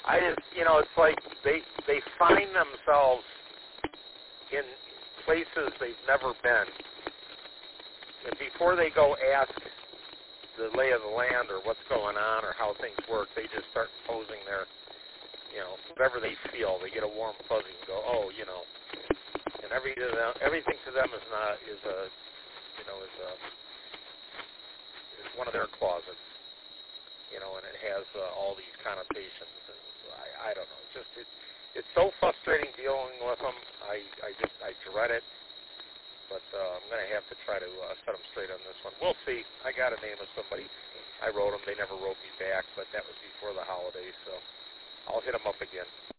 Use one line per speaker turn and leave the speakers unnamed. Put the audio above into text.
I just, it's like they find themselves in places they've never been, and before they go ask the lay of the land or what's going on or how things work, they just start imposing their, whatever they feel. They get a warm fuzzy and go, oh, and everything to them is one of their closets, and it has all these connotations, and I don't know. It's so frustrating dealing with them. I dread it. But I'm going to have to try to set them straight on this one. We'll see. I got a name of somebody. I wrote them. They never wrote me back, but that was before the holidays, so I'll hit them up again.